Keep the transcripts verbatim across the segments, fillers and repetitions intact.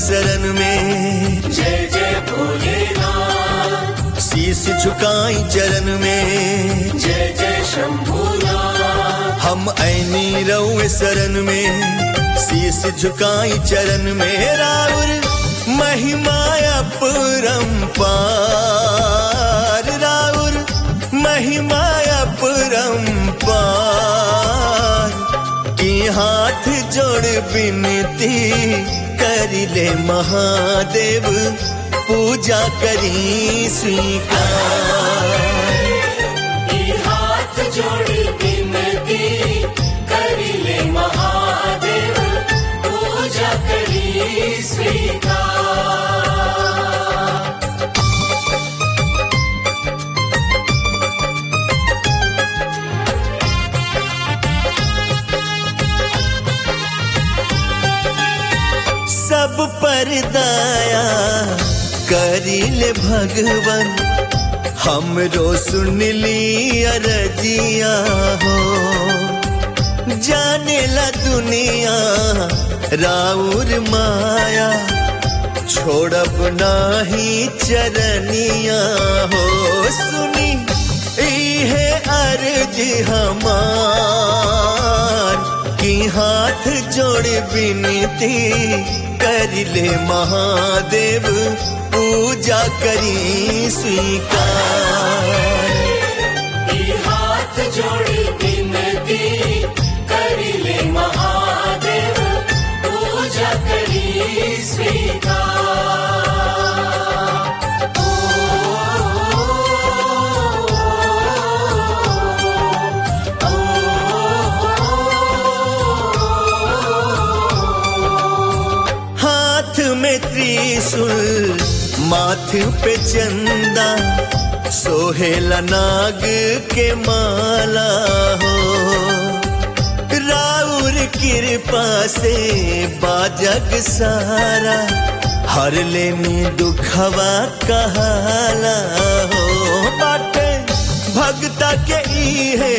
शरण में। जय जय भोलेनाथ। शीश झुकाई चरण में। जय जय शंभूनाथ। हम ऐनी रउए शरण में। शीश झुकाई चरण में। राउर महिमा अपरंपार। राउर महिमा अपरंपार। की हाथ जोड़ विनती करिले महादेव, पूजा करी स्वीकार। की हाथ जोड़ी विनती करिले महादेव, पूजा करी स्वीकार। सब पर दया करिले भगवन, हमरो सुन ली अरजिया हो। जाने ला दुनिया राउर माया, छोड़ब नाही चरनिया हो। सुनी इहे अर्ज हमार, की हाथ जोड़ विनती करिले महादेव, पूजा करी स्वीकार। की हाथ जोड़ी विनती करिले महादेव, पूजा करी स्वीकार। हाथ में त्रिशूल माथ पे चंदा, सोहेला नाग के माला हो। राउर कृपा से बाजग सारा, हर लेनी दुखवा कहाला हो। बाटे भगता के इहे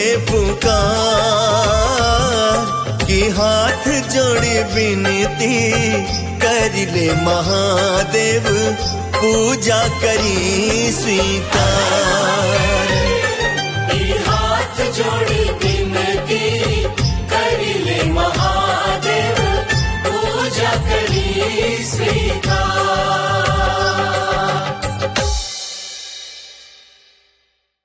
पुकार, की हाथ जोड़ी विनती करिले महादेव, पूजा करी स्वीकार। की हाथ जोड़ी विनती करिले महादेव, पूजा करी स्वीकार।